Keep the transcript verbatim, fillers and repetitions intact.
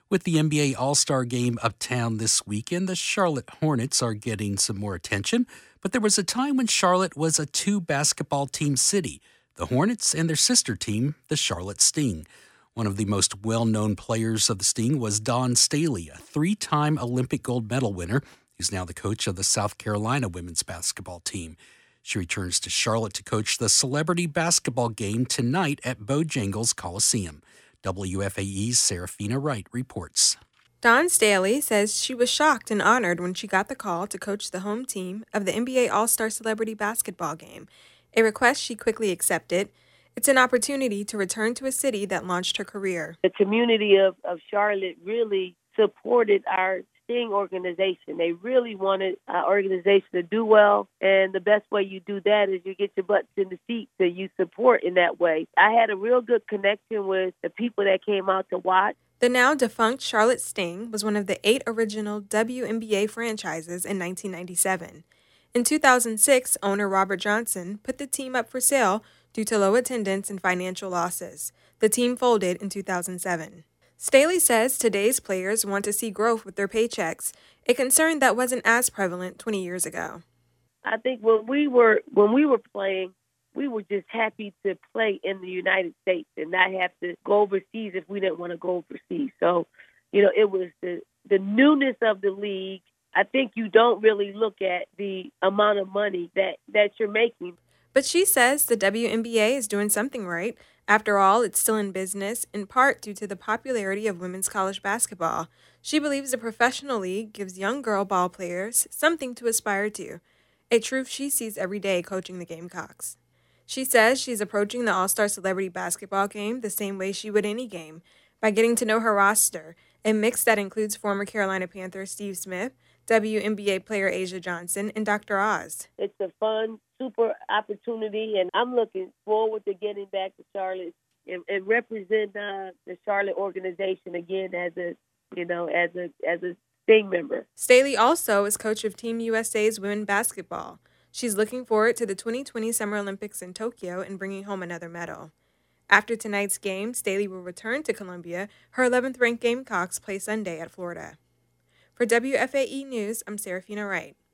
With the N B A All-Star Game uptown this weekend, the Charlotte Hornets are getting some more attention, but there was a time when Charlotte was a two-basketball team city, the Hornets and their sister team, the Charlotte Sting. One of the most well-known players of the Sting was Dawn Staley, a three-time Olympic gold medal winner, who's now the coach of the South Carolina women's basketball team. She returns to Charlotte to coach the celebrity basketball game tonight at Bojangles Coliseum. W F A E's Serafina Wright reports. Dawn Staley says she was shocked and honored when she got the call to coach the home team of the N B A All-Star Celebrity Basketball Game, a request she quickly accepted. It's an opportunity to return to a city that launched her career. The community of, of Charlotte really supported our Sting organization. They really wanted our organization to do well, and the best way you do that is you get your butts in the seats and you support in that way. I had a real good connection with the people that came out to watch. The now defunct Charlotte Sting was one of the eight original W N B A franchises in nineteen ninety-seven. In two thousand six, owner Robert Johnson put the team up for sale due to low attendance and financial losses. The team folded in two thousand seven. Staley says today's players want to see growth with their paychecks, a concern that wasn't as prevalent twenty years ago. I think when we were when we were playing, we were just happy to play in the United States and not have to go overseas if we didn't want to go overseas. So, you know, it was the, the newness of the league. I think you don't really look at the amount of money that, that you're making. But she says the W N B A is doing something right. After all, it's still in business, in part due to the popularity of women's college basketball. She believes the professional league gives young girl ball players something to aspire to, a truth she sees every day coaching the Gamecocks. She says she's approaching the All-Star Celebrity Basketball Game the same way she would any game, by getting to know her roster, a mix that includes former Carolina Panther Steve Smith, W N B A player Asia Johnson, and Doctor Oz. It's a fun, super opportunity, and I'm looking forward to getting back to Charlotte and, and represent uh, the Charlotte organization again as a, you know, as a as a Sting member. Staley also is coach of Team U S A's women basketball. She's looking forward to the twenty twenty Summer Olympics in Tokyo and bringing home another medal. After tonight's game, Staley will return to Columbia. Her eleventh-ranked Gamecocks play Sunday at Florida. For W F A E News, I'm Serafina Wright.